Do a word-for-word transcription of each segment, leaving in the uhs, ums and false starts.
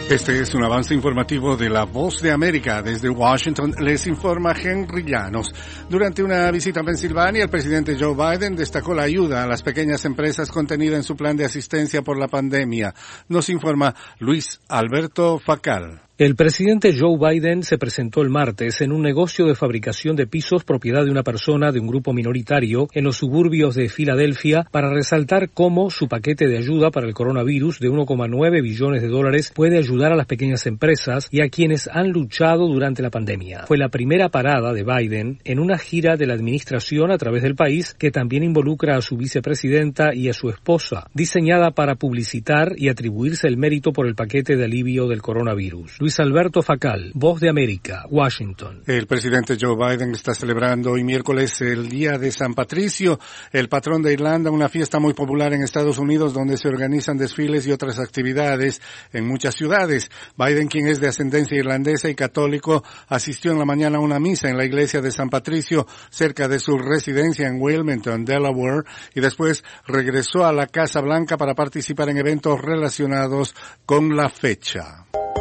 Este es un avance informativo de La Voz de América. Desde Washington les informa Henry Llanos. Durante una visita a Pensilvania, el presidente Joe Biden destacó la ayuda a las pequeñas empresas contenida en su plan de asistencia por la pandemia. Nos informa Luis Alberto Facal. El presidente Joe Biden se presentó el martes en un negocio de fabricación de pisos propiedad de una persona de un grupo minoritario en los suburbios de Filadelfia para resaltar cómo su paquete de ayuda para el coronavirus de uno coma nueve billones de dólares puede ayudar a las pequeñas empresas y a quienes han luchado durante la pandemia. Fue la primera parada de Biden en una gira de la administración a través del país que también involucra a su vicepresidenta y a su esposa, diseñada para publicitar y atribuirse el mérito por el paquete de alivio del coronavirus. Luis Alberto Facal, Voz de América, Washington. El presidente Joe Biden está celebrando hoy miércoles el Día de San Patricio, el patrón de Irlanda, una fiesta muy popular en Estados Unidos donde se organizan desfiles y otras actividades en muchas ciudades. Biden, quien es de ascendencia irlandesa y católico, asistió en la mañana a una misa en la iglesia de San Patricio cerca de su residencia en Wilmington, Delaware, y después regresó a la Casa Blanca para participar en eventos relacionados con la fecha.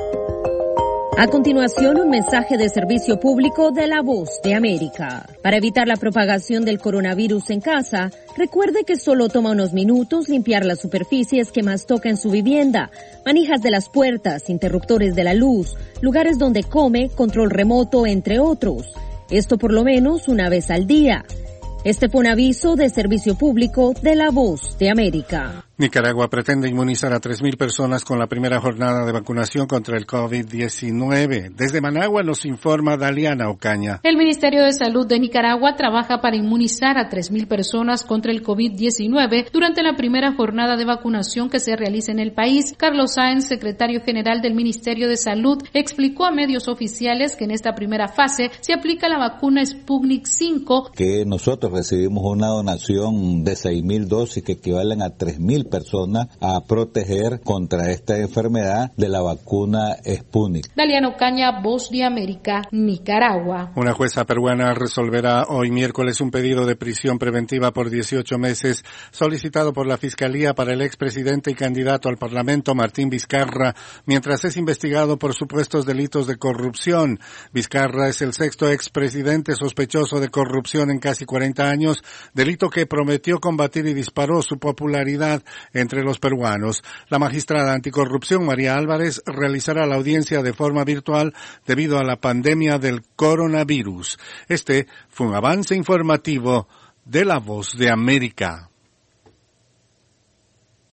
A continuación, un mensaje de servicio público de La Voz de América. Para evitar la propagación del coronavirus en casa, recuerde que solo toma unos minutos limpiar las superficies que más toca en su vivienda, manijas de las puertas, interruptores de la luz, lugares donde come, control remoto, entre otros. Esto por lo menos una vez al día. Este fue un aviso de servicio público de La Voz de América. Nicaragua pretende inmunizar a tres mil personas con la primera jornada de vacunación contra el COVID diecinueve. Desde Managua nos informa Daliana Ocaña. El Ministerio de Salud de Nicaragua trabaja para inmunizar a tres mil personas contra el COVID diecinueve durante la primera jornada de vacunación que se realiza en el país. Carlos Sáenz, secretario general del Ministerio de Salud, explicó a medios oficiales que en esta primera fase se aplica la vacuna Sputnik cinco. Que nosotros recibimos una donación de seis mil dosis que equivalen a tres mil personas a proteger contra esta enfermedad de la vacuna Sputnik. Daliana Ocaña, Voz de América, Nicaragua. Una jueza peruana resolverá hoy miércoles un pedido de prisión preventiva por dieciocho meses solicitado por la Fiscalía para el expresidente y candidato al Parlamento Martín Vizcarra, mientras es investigado por supuestos delitos de corrupción. Vizcarra es el sexto expresidente sospechoso de corrupción en casi cuarenta años, delito que prometió combatir y disparó su popularidad entre los peruanos. La magistrada anticorrupción María Álvarez realizará la audiencia de forma virtual debido a la pandemia del coronavirus. Este fue un avance informativo de La Voz de América.